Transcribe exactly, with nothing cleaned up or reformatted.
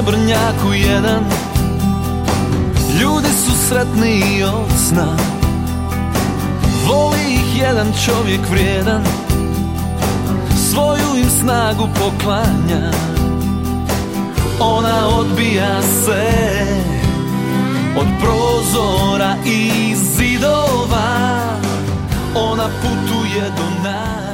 srebrnjaku jedan, ljudi su sretni od sna. Voli ih jedan čovjek vrijedan, svoju im snagu poklanja. Ona odbija se od prozora i zidova, ona putuje do nas.